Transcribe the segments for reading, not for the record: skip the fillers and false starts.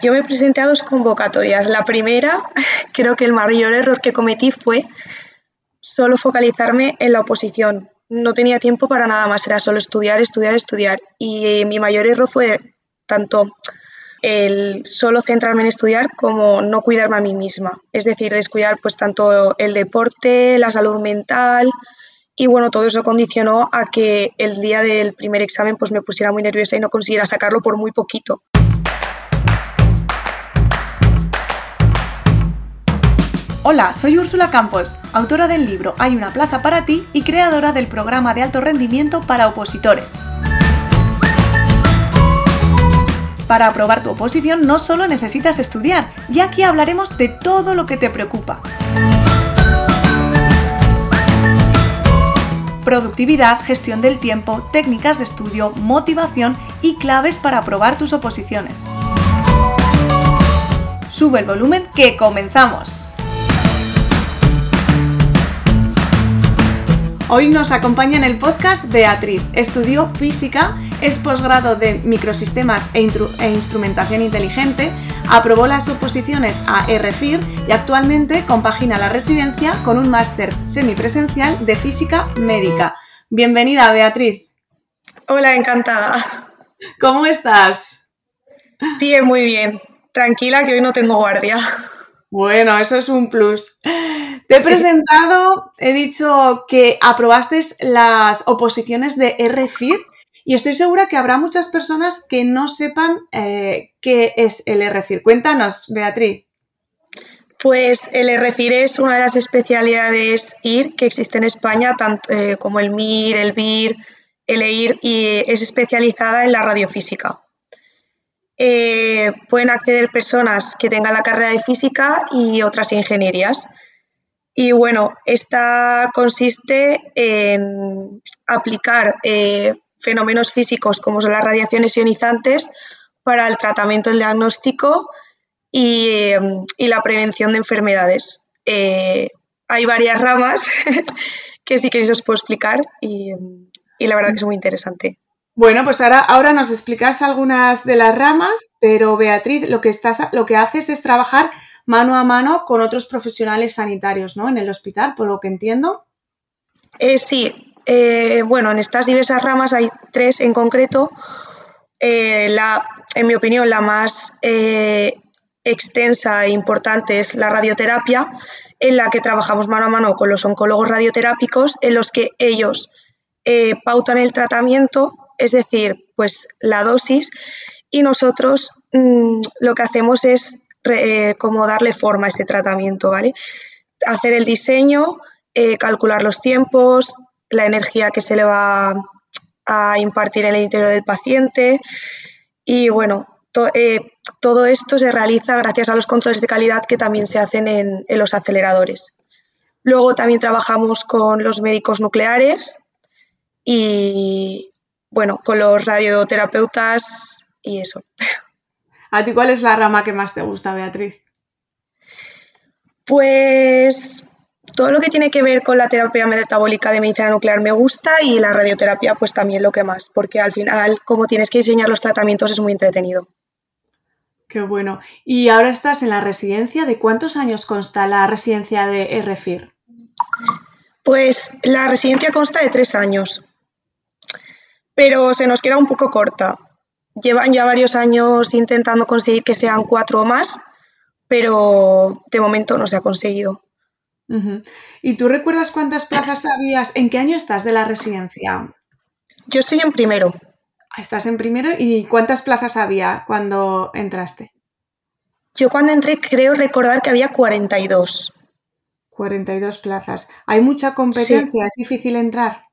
Yo me presenté a 2 convocatorias. La primera, creo que el mayor error que cometí fue solo focalizarme en la oposición. No tenía tiempo para nada más, era solo estudiar, estudiar, estudiar. Y mi mayor error fue tanto el solo centrarme en estudiar como no cuidarme a mí misma. Es decir, descuidar pues tanto el deporte, la salud mental y bueno, todo eso condicionó a que el día del primer examen pues me pusiera muy nerviosa y no consiguiera sacarlo por muy poquito. Hola, soy Úrsula Campos, autora del libro Hay una plaza para ti y creadora del programa de alto rendimiento para opositores. Para aprobar tu oposición no solo necesitas estudiar, y aquí hablaremos de todo lo que te preocupa. Productividad, gestión del tiempo, técnicas de estudio, motivación y claves para aprobar tus oposiciones. Sube el volumen que comenzamos. Hoy nos acompaña en el podcast Beatriz. Estudió física, es posgrado de microsistemas e instrumentación inteligente, aprobó las oposiciones a RFIR y actualmente compagina la residencia con un máster semipresencial de física médica. Bienvenida, Beatriz. Hola, encantada. ¿Cómo estás? Bien, muy bien. Tranquila que hoy no tengo guardia. Bueno, eso es un plus. Te he presentado, he dicho que aprobaste las oposiciones de RFIR y estoy segura que habrá muchas personas que no sepan qué es el RFIR. Cuéntanos, Beatriz. Pues el RFIR es una de las especialidades IR que existe en España, tanto como el MIR, el BIR, el EIR, y es especializada en la radiofísica. Pueden acceder personas que tengan la carrera de física y otras ingenierías. Y bueno, esta consiste en aplicar fenómenos físicos como son las radiaciones ionizantes para el tratamiento, el diagnóstico y la prevención de enfermedades. Hay varias ramas que si queréis os puedo explicar y la verdad que es muy interesante. Bueno, pues ahora nos explicas algunas de las ramas, pero Beatriz, lo que haces es trabajar mano a mano con otros profesionales sanitarios, ¿no? En el hospital, por lo que entiendo. Sí, bueno, en estas diversas ramas hay 3 en concreto. En mi opinión, la más extensa e importante es la radioterapia, en la que trabajamos mano a mano con los oncólogos radioterápicos, en los que ellos pautan el tratamiento, es decir, pues la dosis, y nosotros lo que hacemos es como darle forma a ese tratamiento, ¿vale? Hacer el diseño, calcular los tiempos, la energía que se le va a impartir en el interior del paciente y bueno, todo esto se realiza gracias a los controles de calidad que también se hacen en los aceleradores. Luego también trabajamos con los médicos nucleares y bueno, con los radioterapeutas y eso. ¿A ti cuál es la rama que más te gusta, Beatriz? Pues todo lo que tiene que ver con la terapia metabólica de medicina nuclear me gusta y la radioterapia pues también lo que más, porque al final como tienes que diseñar los tratamientos es muy entretenido. Qué bueno. Y ahora estás en la residencia. ¿De cuántos años consta la residencia de RFIR? Pues la residencia consta de 3 años, pero se nos queda un poco corta. Llevan ya varios años intentando conseguir que sean 4 o más, pero de momento no se ha conseguido. Uh-huh. ¿Y tú recuerdas cuántas plazas habías? ¿En qué año estás de la residencia? Yo estoy en primero. Estás en primero y ¿cuántas plazas había cuando entraste? Yo cuando entré creo recordar que había 42. 42 plazas. ¿Hay mucha competencia? Sí. ¿Es difícil entrar?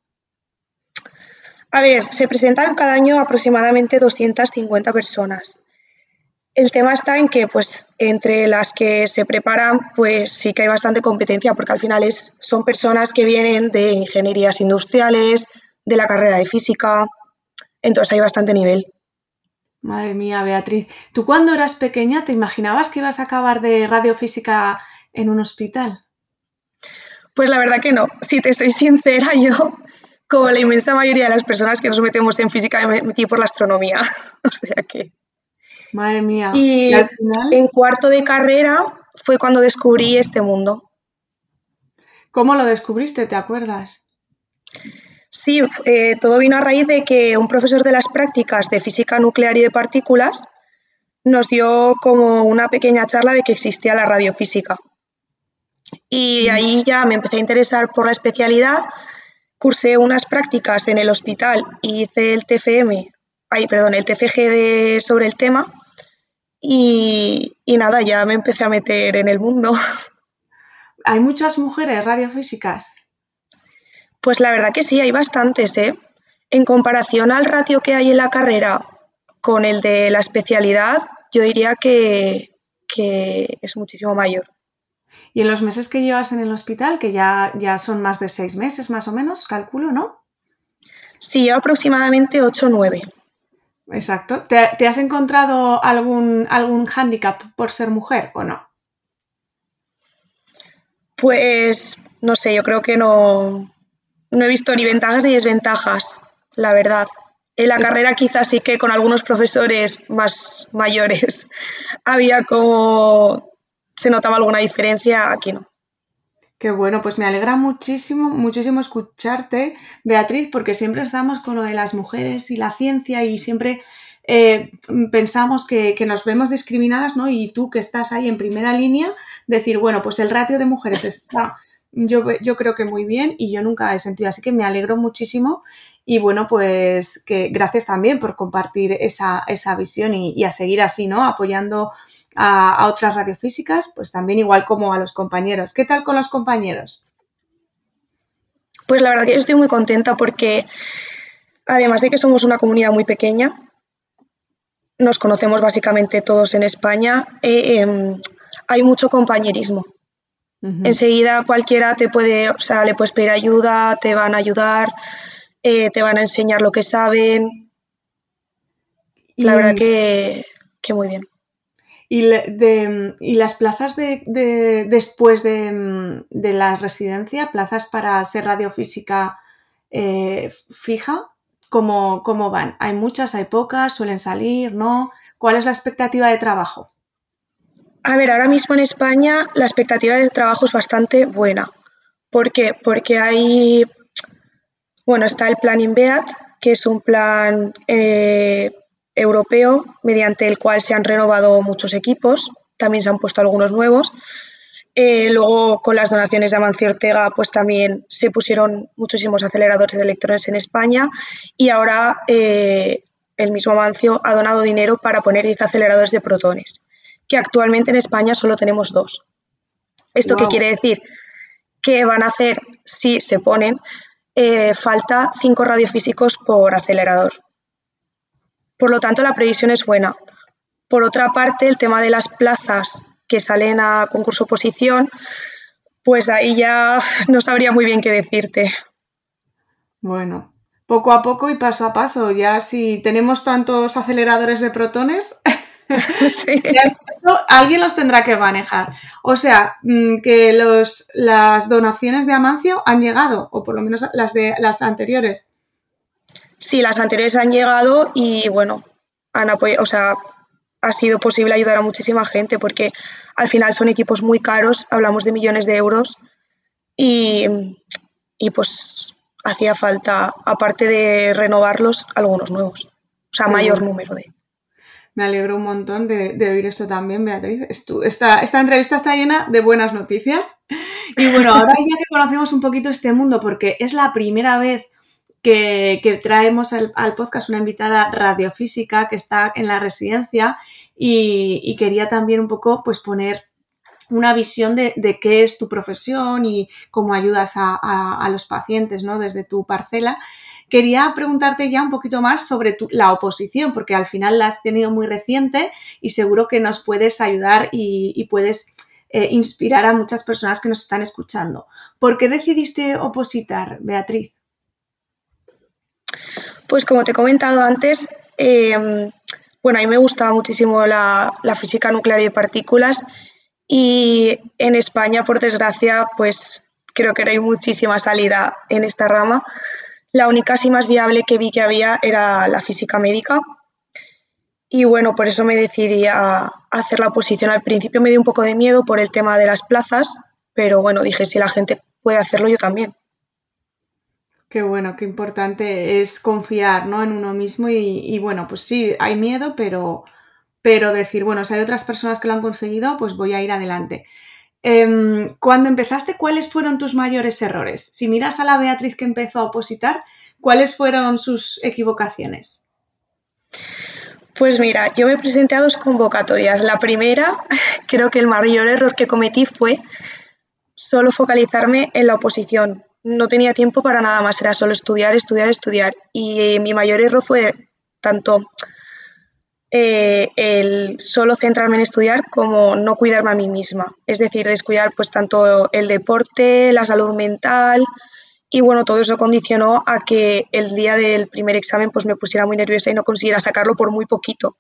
A ver, se presentan cada año aproximadamente 250 personas. El tema está en que, pues, entre las que se preparan, pues sí que hay bastante competencia, porque al final son personas que vienen de ingenierías industriales, de la carrera de física, entonces hay bastante nivel. Madre mía, Beatriz. ¿Tú cuando eras pequeña te imaginabas que ibas a acabar de radiofísica en un hospital? Pues la verdad que no, si te soy sincera, yo, como la inmensa mayoría de las personas que nos metemos en física, me metí por la astronomía, o sea que... Madre mía. ¿Y Y al final? en cuarto de carrera fue cuando descubrí este mundo. ¿Cómo lo descubriste? ¿Te acuerdas? Sí, todo vino a raíz de que un profesor de las prácticas de física nuclear y de partículas nos dio como una pequeña charla de que existía la radiofísica. Y Mm. ahí ya me empecé a interesar por la especialidad, cursé unas prácticas en el hospital y hice el TFM, el TFG sobre el tema y nada, ya me empecé a meter en el mundo. ¿Hay muchas mujeres radiofísicas? Pues la verdad que sí, hay bastantes, ¿eh? En comparación al ratio que hay en la carrera con el de la especialidad, yo diría que es muchísimo mayor. Y en los meses que llevas en el hospital, que ya son más de 6 meses más o menos, calculo, ¿no? Sí, aproximadamente 8 o 9. Exacto. ¿Te has encontrado algún hándicap por ser mujer o no? Pues no sé, yo creo que no he visto ni ventajas ni desventajas, la verdad. En la Es, carrera quizás sí que con algunos profesores más mayores había como se notaba alguna diferencia, aquí no. Qué bueno, pues me alegra muchísimo, muchísimo escucharte, Beatriz, porque siempre estamos con lo de las mujeres y la ciencia y siempre eh, pensamos que nos vemos discriminadas, ¿no? Y tú que estás ahí en primera línea, decir, bueno, pues el ratio de mujeres está, yo creo que muy bien y yo nunca he sentido, así que me alegro muchísimo y bueno, pues que gracias también por compartir esa visión y a seguir así, ¿no? Apoyando a otras radiofísicas, pues también igual como a los compañeros. ¿Qué tal con los compañeros? Pues la verdad que yo estoy muy contenta porque además de que somos una comunidad muy pequeña, nos conocemos básicamente todos en España, hay mucho compañerismo. Ujú. Enseguida cualquiera te puede, o sea, le puedes pedir ayuda, te van a ayudar, te van a enseñar lo que saben. La Y, verdad que muy bien. y las plazas después de la residencia, plazas para ser radiofísica fija, ¿cómo van? ¿Hay muchas, hay pocas, suelen salir, no? ¿Cuál es la expectativa de trabajo? A ver, ahora mismo en España la expectativa de trabajo es bastante buena. ¿Por qué? Porque está el plan INVEAT, que es un plan europeo mediante el cual se han renovado muchos equipos, también se han puesto algunos nuevos. Luego, con las donaciones de Amancio Ortega, pues también se pusieron muchísimos aceleradores de electrones en España y ahora el mismo Amancio ha donado dinero para poner 10 aceleradores de protones, que actualmente en España solo tenemos 2. ¿Esto qué Wow. quiere decir? Que van a hacer, si se ponen, falta 5 radiofísicos por acelerador. Por lo tanto, la previsión es buena. Por otra parte, el tema de las plazas que salen a concurso oposición, pues ahí ya no sabría muy bien qué decirte. Bueno, poco a poco y paso a paso. Ya si tenemos tantos aceleradores de protones, Sí. ya eso alguien los tendrá que manejar. O sea, que las donaciones de Amancio han llegado, o por lo menos las anteriores. Sí, las anteriores han llegado y bueno, han apoyado, o sea, ha sido posible ayudar a muchísima gente porque al final son equipos muy caros, hablamos de millones de euros y, y pues hacía falta, aparte de renovarlos, algunos nuevos. O sea, Qué mayor bueno. número de. Me alegro un montón de oír esto también, Beatriz. Esta entrevista está llena de buenas noticias. Y bueno, ahora ya que conocemos un poquito este mundo, porque es la primera vez que traemos al podcast una invitada radiofísica que está en la residencia y quería también un poco pues poner una visión de qué es tu profesión y cómo ayudas a los pacientes, ¿no? Desde tu parcela. Quería preguntarte ya un poquito más sobre la oposición, porque al final la has tenido muy reciente y seguro que nos puedes ayudar y puedes inspirar a muchas personas que nos están escuchando. ¿Por qué decidiste opositar, Beatriz? Pues como te he comentado antes, bueno, a mí me gustaba muchísimo la física nuclear y de partículas y en España, por desgracia, pues creo que no hay muchísima salida en esta rama. La única así más viable que vi que había era la física médica Y bueno, por eso me decidí a hacer la oposición. Al principio me dio un poco de miedo por el tema de las plazas, pero bueno, dije, si la gente puede hacerlo, yo también. Qué bueno, qué importante es confiar, ¿no? En uno mismo y bueno, pues sí, hay miedo, pero decir, bueno, si hay otras personas que lo han conseguido, pues voy a ir adelante. Cuando empezaste, ¿cuáles fueron tus mayores errores? Si miras a la Beatriz que empezó a opositar, ¿cuáles fueron sus equivocaciones? Pues mira, yo me presenté a 2 convocatorias. La primera, creo que el mayor error que cometí fue solo focalizarme en la oposición. No tenía tiempo para nada más, era solo estudiar, estudiar, estudiar. Y mi mayor error fue tanto el solo centrarme en estudiar como no cuidarme a mí misma. Es decir, descuidar pues tanto el deporte, la salud mental y bueno, todo eso condicionó a que el día del primer examen pues me pusiera muy nerviosa y no consiguiera sacarlo por muy poquito.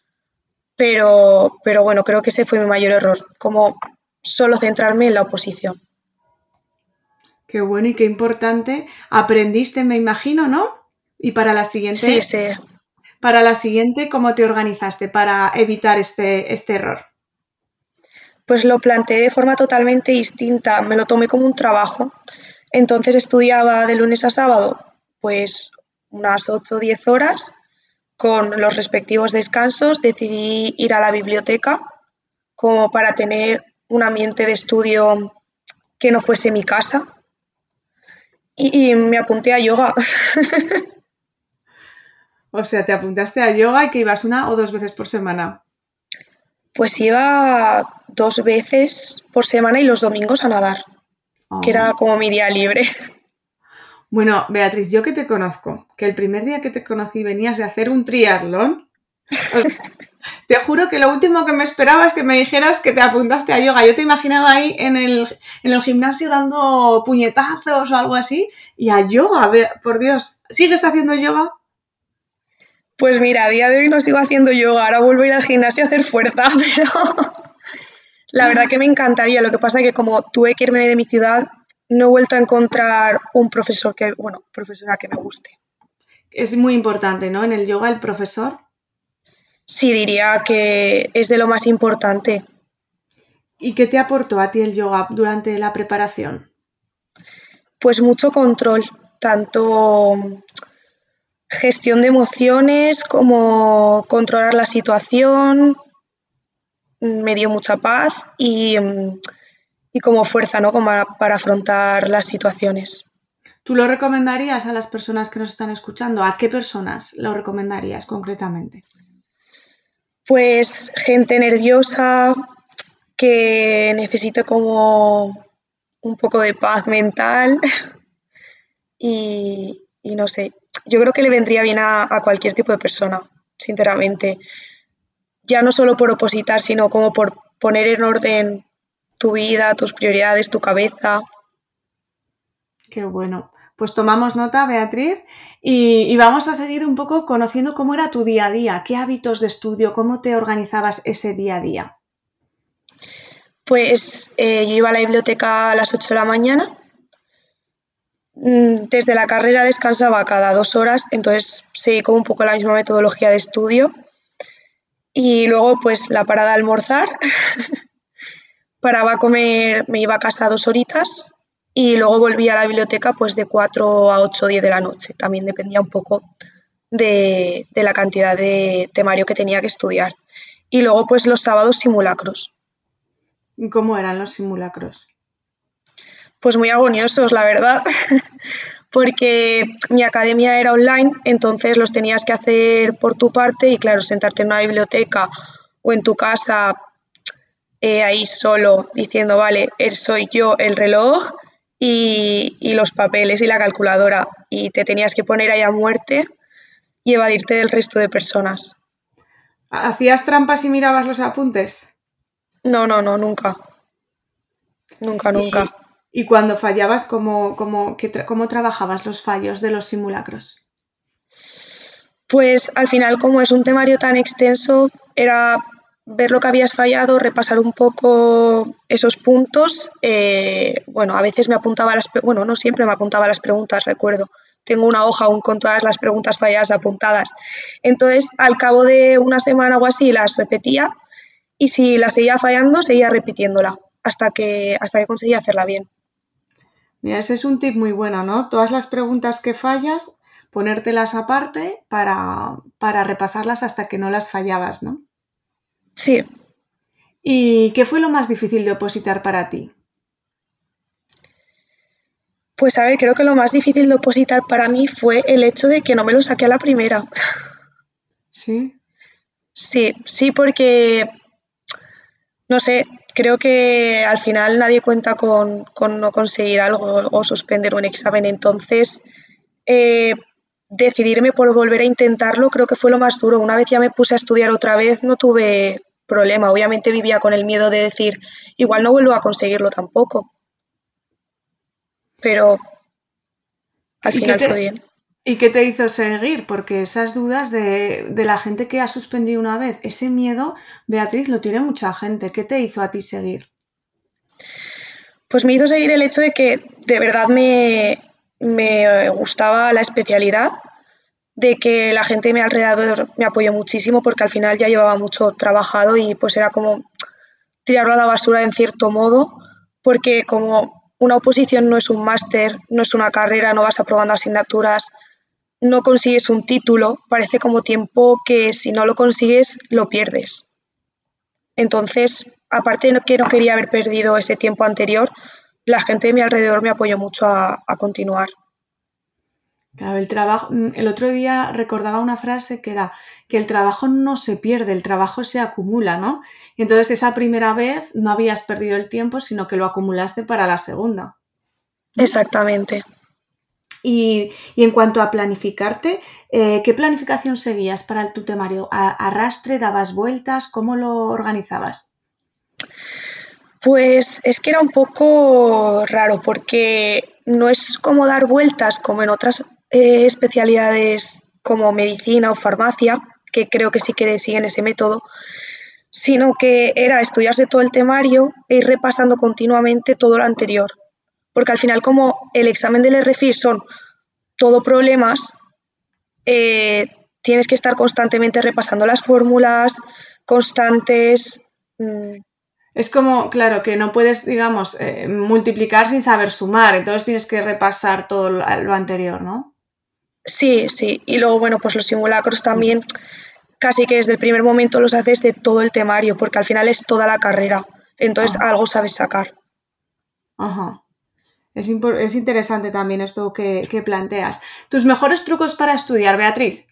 Pero bueno, creo que ese fue mi mayor error, como solo centrarme en la oposición. Qué bueno y qué importante. Aprendiste, me imagino, ¿no? Y Sí, sí. para la siguiente, ¿cómo te organizaste para evitar este error? Pues lo planteé de forma totalmente distinta, me lo tomé como un trabajo. Entonces estudiaba de lunes a sábado, pues unas 8 o 10 horas con los respectivos descansos. Decidí ir a la biblioteca como para tener un ambiente de estudio que no fuese mi casa y me apunté a yoga. O sea, te apuntaste a yoga y que ibas 1 o 2 veces por semana. Pues iba 2 veces por semana y los domingos a nadar, que era Oh. como mi día libre. Bueno, Beatriz, yo que te conozco, que el primer día que te conocí venías de hacer un triatlón. Te juro que lo último que me esperaba es que me dijeras que te apuntaste a yoga. Yo te imaginaba ahí en el gimnasio dando puñetazos o algo así. Y a yoga, por Dios. ¿Sigues haciendo yoga? Pues mira, a día de hoy no sigo haciendo yoga, ahora vuelvo a ir al gimnasio a hacer fuerza, pero la verdad que me encantaría. Lo que pasa es que como tuve que irme de mi ciudad, no he vuelto a encontrar un profesor que, bueno, profesora que me guste. Es muy importante, ¿no? En el yoga el profesor. Sí, diría que es de lo más importante. ¿Y qué te aportó a ti el yoga durante la preparación? Pues mucho control, tanto gestión de emociones como controlar la situación, me dio mucha paz y como fuerza, ¿no? Como para afrontar las situaciones. ¿Tú lo recomendarías a las personas que nos están escuchando? ¿A qué personas lo recomendarías concretamente? Pues gente nerviosa que necesite como un poco de paz mental y no sé, yo creo que le vendría bien a cualquier tipo de persona, sinceramente. Ya no solo por opositar, sino como por poner en orden tu vida, tus prioridades, tu cabeza. Qué bueno. Pues tomamos nota, Beatriz, y vamos a seguir un poco conociendo cómo era tu día a día, qué hábitos de estudio, cómo te organizabas ese día a día. Pues yo iba a la biblioteca a las 8 de la mañana. Desde la carrera descansaba cada 2 horas, entonces seguí como un poco la misma metodología de estudio. Y luego pues la parada de almorzar, paraba a comer, me iba a casa 2 horitas y luego volvía a la biblioteca pues de 4 a 8 o 10 de la noche. También dependía un poco de la cantidad de temario que tenía que estudiar. Y luego pues los sábados simulacros. ¿Cómo eran los simulacros? Pues muy agoniosos, la verdad, porque mi academia era online, entonces los tenías que hacer por tu parte y claro, sentarte en una biblioteca o en tu casa ahí solo diciendo, vale, soy yo el reloj y los papeles y la calculadora y te tenías que poner ahí a muerte y evadirte del resto de personas. ¿Hacías trampas y mirabas los apuntes? No, no, no, nunca, nunca, nunca. Y, y cuando fallabas, ¿cómo trabajabas los fallos de los simulacros? Pues al final, como es un temario tan extenso, era ver lo que habías fallado, repasar un poco esos puntos. Bueno, a veces me apuntaba bueno, no siempre me apuntaba a las preguntas, recuerdo. tengo una hoja aún con todas las preguntas falladas apuntadas. Entonces, al cabo de una semana o así, las repetía y si la seguía fallando, seguía repitiéndola hasta que conseguía hacerla bien. Mira, ese es un tip muy bueno, ¿no? Todas las preguntas que fallas, ponértelas aparte para repasarlas hasta que no las fallabas, ¿no? Sí, ¿Y qué fue lo más difícil de opositar para ti? pues a ver, creo que lo más difícil de opositar para mí fue el hecho de que no me lo saqué a la primera. Sí. Sí, sí, porque, no sé, creo que al final nadie cuenta con no conseguir algo o suspender un examen. Entonces, eh, decidirme por volver a intentarlo creo que fue lo más duro. Una vez ya me puse a estudiar otra vez, no tuve problema. Obviamente vivía con el miedo de decir, igual no vuelvo a conseguirlo tampoco, pero al ¿Y qué final fue te, bien. ¿Y qué te hizo seguir? Porque esas dudas de la gente que ha suspendido una vez, ese miedo, Beatriz, lo tiene mucha gente. ¿Qué te hizo a ti seguir? Pues me hizo seguir el hecho de que de verdad me gustaba la especialidad, de que la gente de mi alrededor me apoyó muchísimo porque al final ya llevaba mucho trabajado y pues era como tirarlo a la basura en cierto modo, porque como una oposición no es un máster, no es una carrera, no vas aprobando asignaturas, no consigues un título, parece como tiempo que si no lo consigues lo pierdes. Entonces, aparte de que no quería haber perdido ese tiempo anterior, la gente de mi alrededor me apoyó mucho a continuar. Claro, el trabajo, el otro día recordaba una frase que era que el trabajo no se pierde, el trabajo se acumula, ¿no? Y entonces esa primera vez no habías perdido el tiempo, sino que lo acumulaste para la segunda. ¿Mm? Exactamente. Y en cuanto a planificarte, ¿qué planificación seguías para tu temario? ¿Arrastre, dabas vueltas? ¿Cómo lo organizabas? Pues es que era un poco raro porque no es como dar vueltas como en otras especialidades como medicina o farmacia, que creo que sí que siguen ese método, sino que era estudiarse todo el temario e ir repasando continuamente todo lo anterior. Porque al final como el examen del RFI son todo problemas, eh, tienes que estar constantemente repasando las fórmulas, constantes. Es como, claro, que no puedes, digamos, multiplicar sin saber sumar, entonces tienes que repasar todo lo anterior, ¿no? Sí, sí. Y luego, bueno, pues los simulacros también casi que desde el primer momento los haces de todo el temario, porque al final es toda la carrera. Entonces Ajá, algo sabes sacar. ajá. Es interesante también esto que planteas. ¿Tus mejores trucos para estudiar, Beatriz?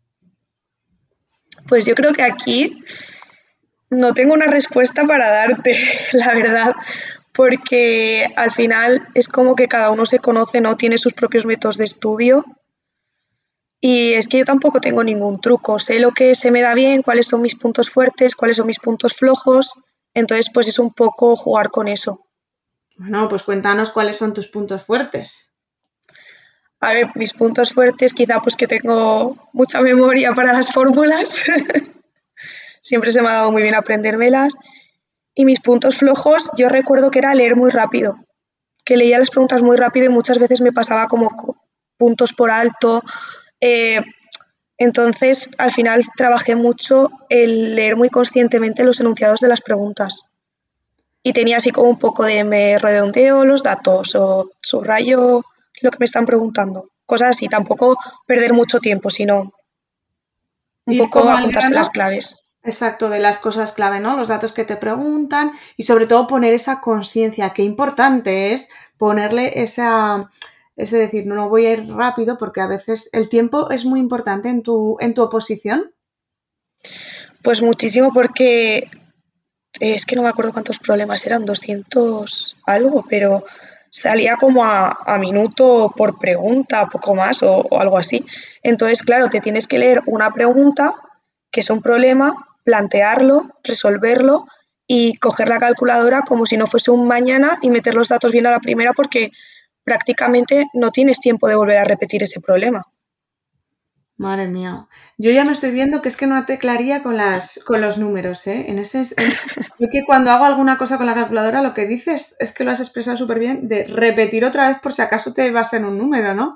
Pues yo creo que aquí no tengo una respuesta para darte, la verdad, porque al final es como que cada uno se conoce, ¿no? Tiene sus propios métodos de estudio. Y es que yo tampoco tengo ningún truco, sé lo que se me da bien, cuáles son mis puntos fuertes, cuáles son mis puntos flojos, entonces pues es un poco jugar con eso. Bueno, pues cuéntanos cuáles son tus puntos fuertes. A ver, mis puntos fuertes, quizá pues que tengo mucha memoria para las fórmulas, siempre se me ha dado muy bien aprendérmelas. Y mis puntos flojos, yo recuerdo que era leer muy rápido, que leía las preguntas muy rápido y muchas veces me pasaba como puntos por alto. Eh, entonces, al final trabajé mucho el leer muy conscientemente los enunciados de las preguntas. Y tenía así como un poco de me redondeo los datos o subrayo lo que me están preguntando. Cosas así, tampoco perder mucho tiempo, sino un Ir poco como al apuntarse las grano, claves. exacto, de las cosas clave, ¿no? Los datos que te preguntan y sobre todo poner esa conciencia. Qué importante es ponerle ese decir, no, no voy a ir rápido porque a veces el tiempo es muy importante en tu oposición. Pues muchísimo porque es que no me acuerdo cuántos problemas eran, 200 algo, pero salía como a minuto por pregunta, poco más o algo así. Entonces, claro, te tienes que leer una pregunta, que es un problema, plantearlo, resolverlo y coger la calculadora como si no fuese un mañana y meter los datos bien a la primera porque prácticamente no tienes tiempo de volver a repetir ese problema. Madre mía. Yo ya me estoy viendo que es que no teclaría con los números, ¿eh? Yo que cuando hago alguna cosa con la calculadora, lo que dices es que lo has expresado súper bien, de repetir otra vez por si acaso te vas en un número, ¿no?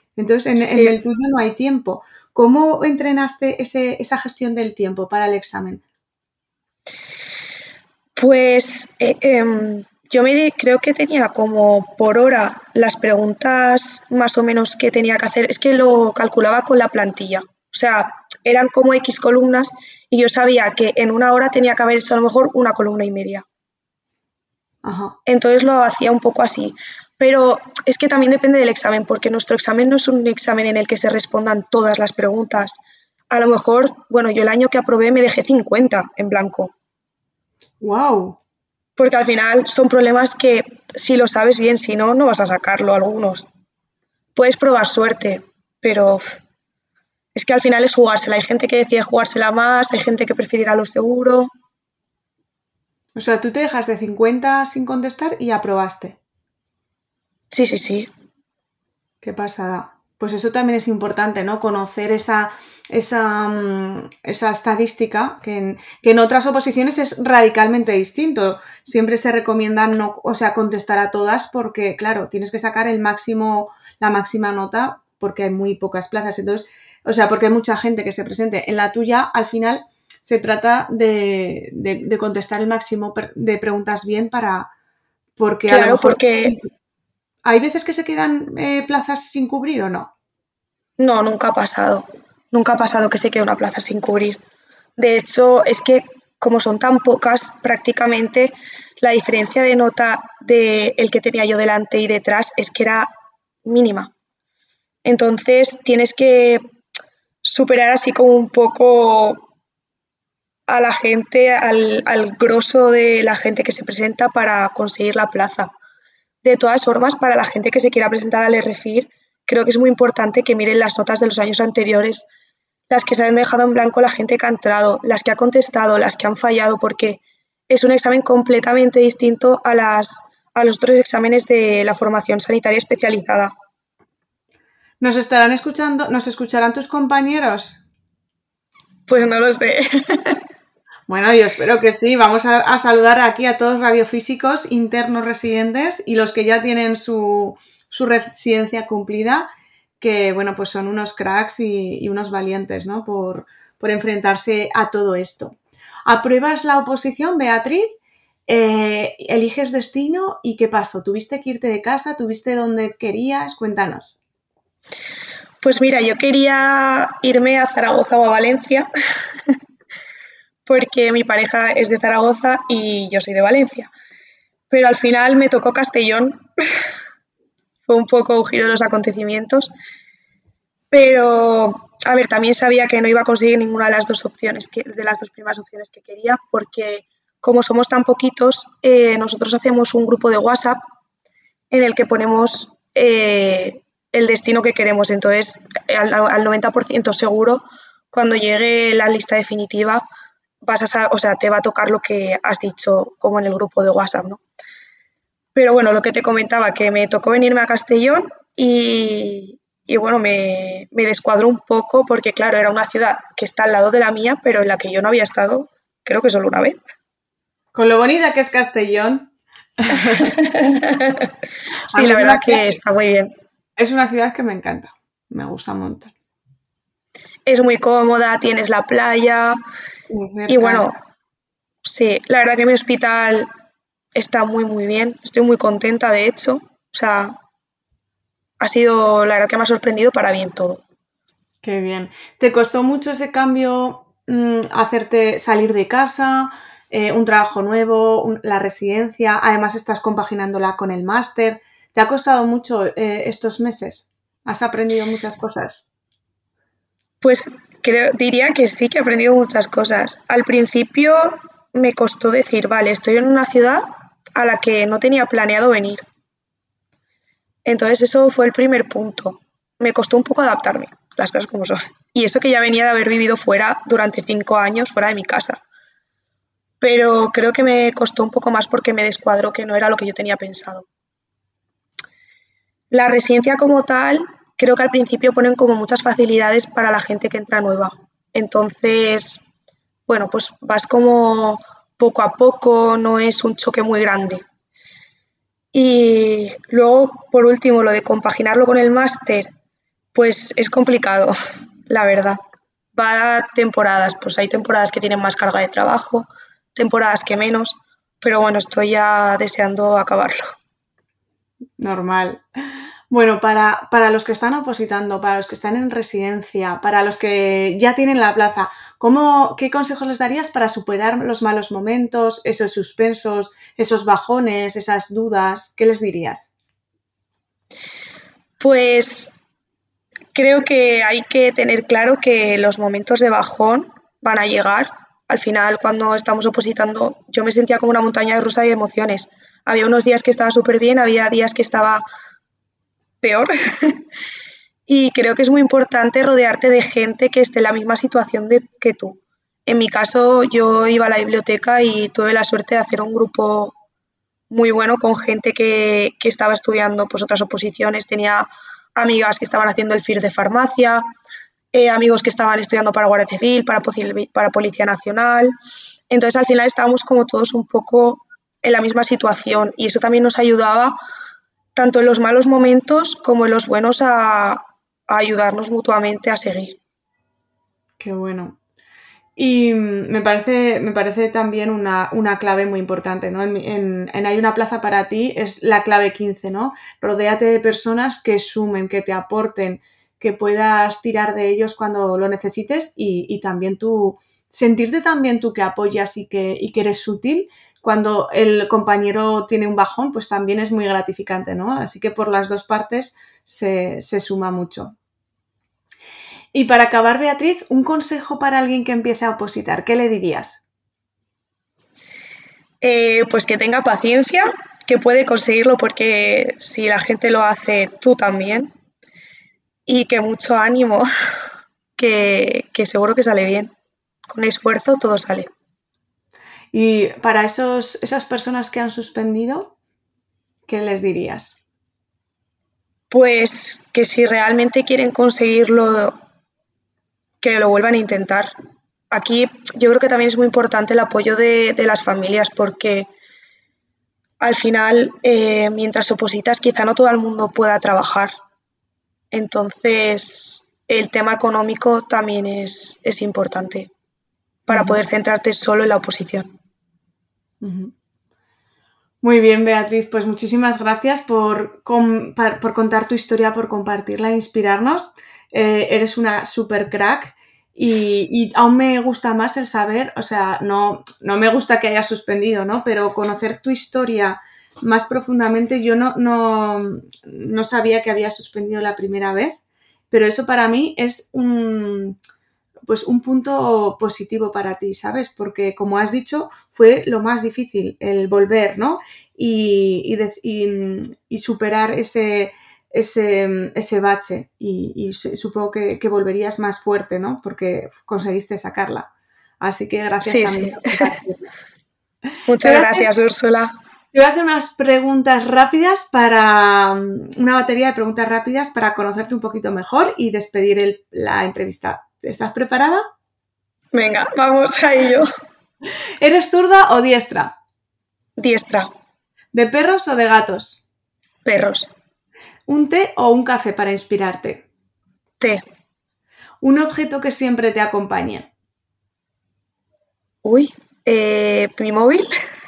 Entonces, en Sí, el tuyo no hay tiempo. ¿Cómo entrenaste esa gestión del tiempo para el examen? pues creo que tenía como por hora las preguntas más o menos que tenía que hacer. Es que lo calculaba con la plantilla. O sea, eran como X columnas y yo sabía que en una hora tenía que haber hecho a lo mejor una columna y media. Ajá. Entonces lo hacía un poco así. Pero es que también depende del examen, porque nuestro examen no es un examen en el que se respondan todas las preguntas. A lo mejor, bueno, yo el año que aprobé me dejé 50 en blanco, ¡Wow! porque al final son problemas que si lo sabes bien, si no, no vas a sacarlo algunos. Puedes probar suerte, pero es que al final es jugársela. Hay gente que decide jugársela más, hay gente que prefiere ir a lo seguro. O sea, tú te dejas de 50 sin contestar y aprobaste. Sí, sí, sí. Qué pasada. Pues eso también es importante, ¿no? Conocer esa estadística que en otras oposiciones es radicalmente distinto. Siempre se recomienda no, o sea, contestar a todas porque, claro, tienes que sacar la máxima nota porque hay muy pocas plazas. Entonces, o sea, porque hay mucha gente que se presente. En la tuya, al final, se trata de contestar el máximo de preguntas bien porque a lo Claro, mejor porque ¿hay veces que se quedan plazas sin cubrir o no? no, nunca ha pasado. Nunca ha pasado que se quede una plaza sin cubrir. De hecho, es que como son tan pocas, prácticamente la diferencia de nota de el que tenía yo delante y detrás es que era mínima. Entonces tienes que superar así como un poco a la gente, al grosso de la gente que se presenta para conseguir la plaza. De todas formas, para la gente que se quiera presentar al RFIR, creo que es muy importante que miren las notas de los años anteriores, las que se han dejado en blanco la gente que ha entrado, las que ha contestado, las que han fallado, porque es un examen completamente distinto a los otros exámenes de la formación sanitaria especializada. ¿Nos estarán escuchando? ¿Nos escucharán tus compañeros? Pues no lo sé. Bueno, yo espero que sí. Vamos a saludar aquí a todos radiofísicos internos residentes y los que ya tienen su residencia cumplida, que bueno, pues son unos cracks y unos valientes, ¿no? Por enfrentarse a todo esto. ¿Apruebas la oposición, Beatriz? ¿Eliges destino y qué pasó? ¿Tuviste que irte de casa? ¿Tuviste donde querías? Cuéntanos. Pues mira, yo quería irme a Zaragoza o a Valencia, porque mi pareja es de Zaragoza y yo soy de Valencia. Pero al final me tocó Castellón, fue un poco un giro de los acontecimientos. Pero, a ver, también sabía que no iba a conseguir ninguna de las dos opciones, de las dos primeras opciones que quería, porque como somos tan poquitos, nosotros hacemos un grupo de WhatsApp en el que ponemos el destino que queremos. Entonces, al 90% seguro, cuando llegue la lista definitiva, o sea, te va a tocar lo que has dicho como en el grupo de WhatsApp, ¿no? Pero bueno, lo que te comentaba, que me tocó venirme a Castellón y bueno, me descuadró un poco porque claro, era una ciudad que está al lado de la mía, pero en la que yo no había estado, creo que solo una vez. Con lo bonita que es Castellón, a Sí, mí la verdad que está muy bien. es una ciudad que me encanta, me gusta un montón. Es muy cómoda, tienes la playa Muy y cerca. bueno, sí, la verdad que mi hospital está muy, muy bien. Estoy muy contenta, de hecho. O sea, ha sido, la verdad que me ha sorprendido para bien todo. Qué bien. ¿Te costó mucho ese cambio, hacerte salir de casa, un trabajo nuevo, la residencia? Además estás compaginándola con el máster. ¿Te ha costado mucho estos meses? ¿Has aprendido muchas cosas? Pues diría que sí que he aprendido muchas cosas. Al principio me costó decir, vale, estoy en una ciudad a la que no tenía planeado venir. Entonces eso fue el primer punto. Me costó un poco adaptarme, las cosas como son. Y eso que ya venía de haber vivido fuera durante 5 años, fuera de mi casa. Pero creo que me costó un poco más porque me descuadró que no era lo que yo tenía pensado. La residencia como tal, creo que al principio ponen como muchas facilidades para la gente que entra nueva. Entonces, bueno, pues vas como poco a poco, no es un choque muy grande. Y luego, por último, lo de compaginarlo con el máster, Pues es complicado, la verdad. Va a temporadas, pues hay temporadas que tienen más carga de trabajo, temporadas que menos, pero bueno, estoy ya deseando acabarlo. Normal. Bueno, para los que están opositando, para los que están en residencia, para los que ya tienen la plaza, ¿qué consejos les darías para superar los malos momentos, esos suspensos, esos bajones, esas dudas? ¿Qué les dirías? Pues creo que hay que tener claro que los momentos de bajón van a llegar. Al final, cuando estamos opositando, yo me sentía como una montaña rusa de emociones. Había unos días que estaba súper bien, había días que estaba peor. Y creo que es muy importante rodearte de gente que esté en la misma situación que tú. En mi caso, yo iba a la biblioteca y tuve la suerte de hacer un grupo muy bueno con gente que estaba estudiando pues, otras oposiciones. Tenía amigas que estaban haciendo el FIR de farmacia, amigos que estaban estudiando para Guardia Civil, para Policía Nacional. Entonces, al final estábamos como todos un poco en la misma situación y eso también nos ayudaba tanto en los malos momentos como en los buenos a ayudarnos mutuamente a seguir. Qué bueno. Y me parece también una clave muy importante, ¿no? En Hay una plaza para ti es la clave 15, ¿no? Rodéate de personas que sumen, que te aporten, que puedas tirar de ellos cuando lo necesites y también sentirte también tú que apoyas y que eres útil. Cuando el compañero tiene un bajón, pues también es muy gratificante, ¿no? Así que por las dos partes se suma mucho. Y para acabar, Beatriz, un consejo para alguien que empiece a opositar, ¿qué le dirías? Pues que tenga paciencia, que puede conseguirlo porque si la gente lo hace, tú también. Y que mucho ánimo, que seguro que sale bien. Con esfuerzo todo sale. Y para esas personas que han suspendido, ¿qué les dirías? Pues que si realmente quieren conseguirlo, que lo vuelvan a intentar. Aquí yo creo que también es muy importante el apoyo de las familias porque al final, mientras opositas, quizá no todo el mundo pueda trabajar. Entonces, el tema económico también es importante para Uh-huh. poder centrarte solo en la oposición. Uh-huh. Muy bien, Beatriz, pues muchísimas gracias por contar tu historia, por compartirla e inspirarnos. Eres una super crack y aún me gusta más el saber, o sea, no me gusta que hayas suspendido, ¿no? Pero conocer tu historia más profundamente, yo no sabía que habías suspendido la primera vez, pero eso para mí es un punto positivo para ti, ¿sabes? Porque, como has dicho, fue lo más difícil, el volver, ¿no? Y superar ese bache. Y supongo que volverías más fuerte, ¿no? Porque conseguiste sacarla. Así que gracias Sí, también sí. por compartirlo. Te Muchas voy a hacer, gracias, Úrsula. te voy a hacer unas preguntas rápidas una batería de preguntas rápidas para conocerte un poquito mejor y despedir la entrevista. ¿Estás preparada? Venga, vamos a ello. ¿Eres zurda o diestra? Diestra. ¿De perros o de gatos? Perros. ¿Un té o un café para inspirarte? Té. ¿Un objeto que siempre te acompaña? Uy, mi móvil.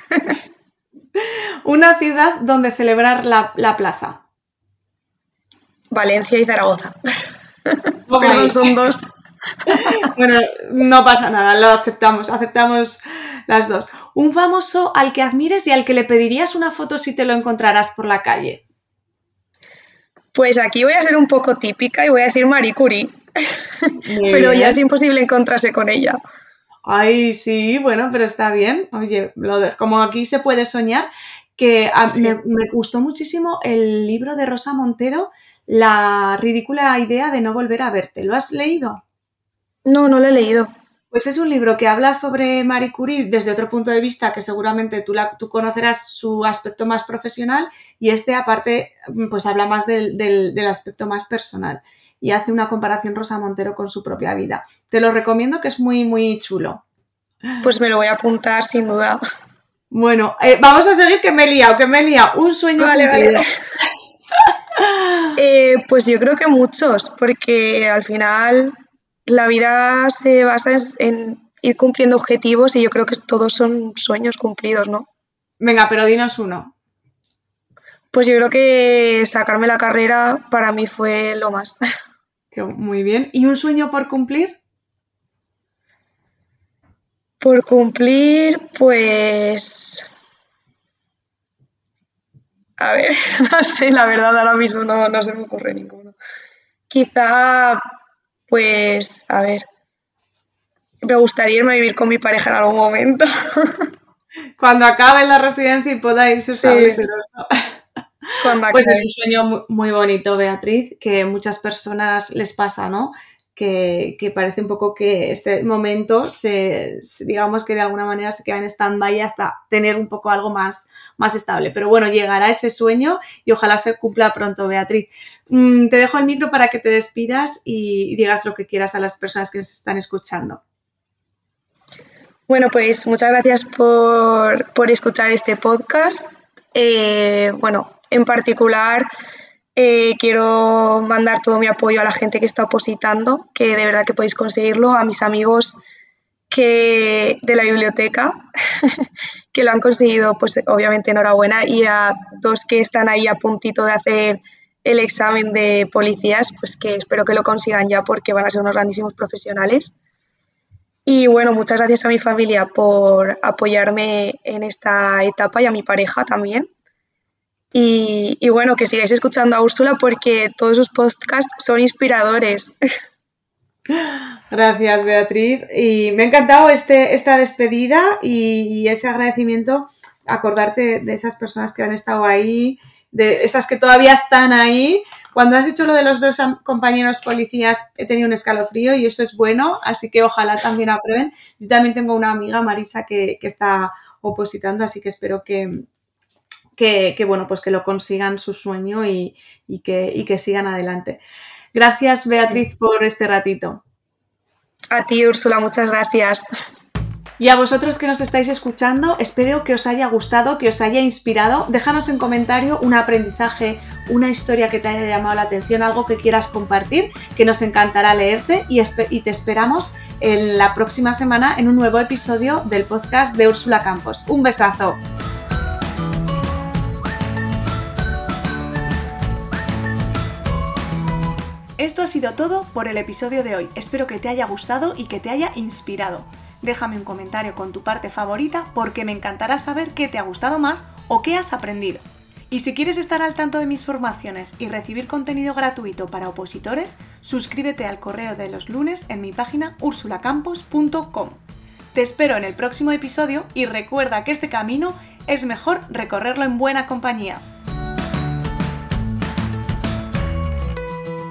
¿Una ciudad donde celebrar la plaza? Valencia y Zaragoza. Vamos Perdón, ahí. son dos. Bueno, no pasa nada, lo aceptamos las dos. ¿Un famoso al que admires y al que le pedirías una foto si te lo encontraras por la calle? Pues aquí voy a ser un poco típica y voy a decir Marie Curie. Muy Pero ya es bien. imposible encontrarse con ella. Ay, sí, bueno, pero está bien. Oye, como aquí se puede soñar, que Sí. me gustó muchísimo el libro de Rosa Montero, La ridícula idea de no volver a verte. ¿Lo has leído? No, no lo he leído. Pues es un libro que habla sobre Marie Curie desde otro punto de vista que seguramente tú conocerás su aspecto más profesional y aparte, pues habla más del aspecto más personal y hace una comparación Rosa Montero con su propia vida. Te lo recomiendo, que es muy, muy chulo. Pues me lo voy a apuntar sin duda. Bueno, vamos a seguir, que me he liado. Un sueño Vale, vale. cumplido. Pues yo creo que muchos, porque al final la vida se basa en ir cumpliendo objetivos y yo creo que todos son sueños cumplidos, ¿no? Venga, pero dinos uno. Pues yo creo que sacarme la carrera para mí fue lo más. Muy bien. ¿Y un sueño por cumplir? Por cumplir, pues... A ver, no sé, la verdad ahora mismo no se me ocurre ninguno. Quizá, pues, a ver, me gustaría irme a vivir con mi pareja en algún momento. Cuando acabe la residencia y podáis Sí, estableceros. cuando Pues es acabe. un sueño muy bonito, Beatriz, que muchas personas les pasa, ¿no? Que parece un poco que este momento digamos que de alguna manera se queda en stand-by hasta tener un poco algo más estable. Pero bueno, llegará ese sueño y ojalá se cumpla pronto, Beatriz. Te dejo el micro para que te despidas y digas lo que quieras a las personas que nos están escuchando. Bueno, pues muchas gracias por escuchar este podcast. Bueno, en particular quiero mandar todo mi apoyo a la gente que está opositando, que de verdad que podéis conseguirlo, a mis amigos de la biblioteca, que lo han conseguido, pues obviamente enhorabuena, y a dos que están ahí a puntito de hacer el examen de policías, pues que espero que lo consigan ya porque van a ser unos grandísimos profesionales. Y bueno, muchas gracias a mi familia por apoyarme en esta etapa y a mi pareja también. Y bueno, que sigáis escuchando a Úrsula porque todos sus podcasts son inspiradores. Gracias, Beatriz. Y me ha encantado esta despedida y ese agradecimiento, acordarte de esas personas que han estado ahí, de esas que todavía están ahí. Cuando has dicho lo de los dos compañeros policías, he tenido un escalofrío y eso es bueno, así que ojalá también aprueben. Yo también tengo una amiga, Marisa, que está opositando, así que espero que bueno, pues que lo consigan su sueño y que sigan adelante. Gracias, Beatriz, por este ratito. A ti, Úrsula, muchas gracias. Y a vosotros que nos estáis escuchando, espero que os haya gustado, que os haya inspirado. Déjanos en comentario un aprendizaje, una historia que te haya llamado la atención, algo que quieras compartir, que nos encantará leerte y te esperamos en la próxima semana en un nuevo episodio del podcast de Úrsula Campos. ¡Un besazo! Esto ha sido todo por el episodio de hoy. Espero que te haya gustado y que te haya inspirado. Déjame un comentario con tu parte favorita porque me encantará saber qué te ha gustado más o qué has aprendido. Y si quieres estar al tanto de mis formaciones y recibir contenido gratuito para opositores, suscríbete al correo de los lunes en mi página ursulacampos.com. Te espero en el próximo episodio y recuerda que este camino es mejor recorrerlo en buena compañía.